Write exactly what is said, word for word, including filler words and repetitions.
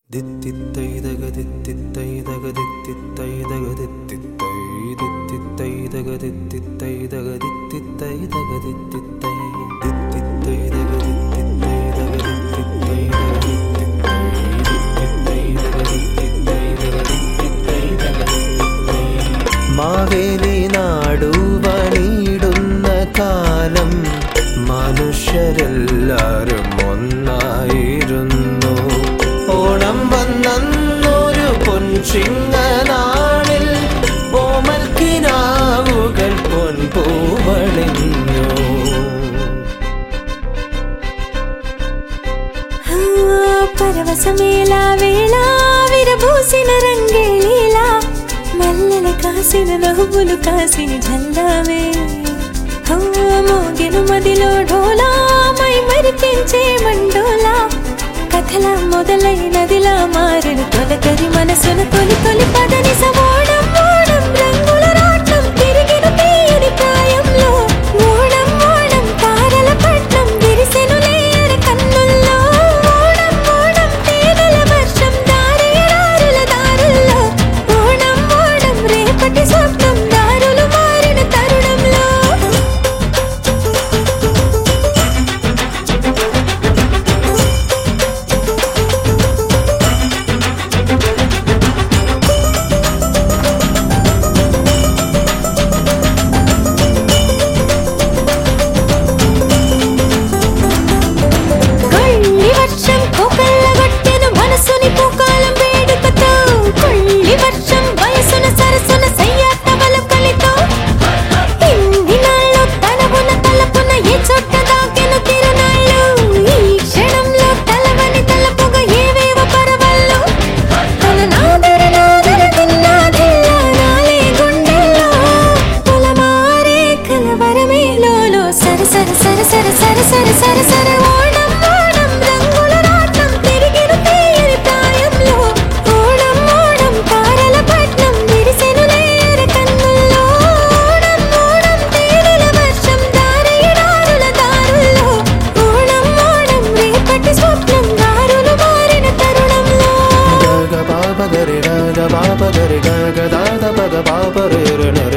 മാവേലി നാടുവണിടുന്ന കാലം മനുഷ്യരെല്ലാരും ഒന്നായിരുന്നു. ഓണം വന്നൊരു പൊൻചിങ്ങനാളിൽ ഓമൽക്കിനാവുകൾ പൊൻപൂവണിഞ്ഞു. పరవశమేళ వేళ విరబూసిన రంగేళీలా మల్లెల కాసిన నవ్వులు కాసిన జల్లావే. మోగిన మదిలో ఢోలా మై మరిపించే మండోలా కథలా మొదలైనదిలా మారిన తొలకరి మనసును తొలి తొలి పదని సోడం ఓడం రంగుల రాట్నం తిరిగిన తీయని ప్రాయంలో ఓడం ఓడం తారల పట్నం విరిసెను లేర కన్నుల్లో ఓడం ఓడం తేనెల వర్షం దారేరారుల దారుల్లో ఓడం ఓడం రేపటి స్వప్నం దారులు మారిన తరుణంలో. Baba gare ga ga baba gare ga ga da da ba ga baba re re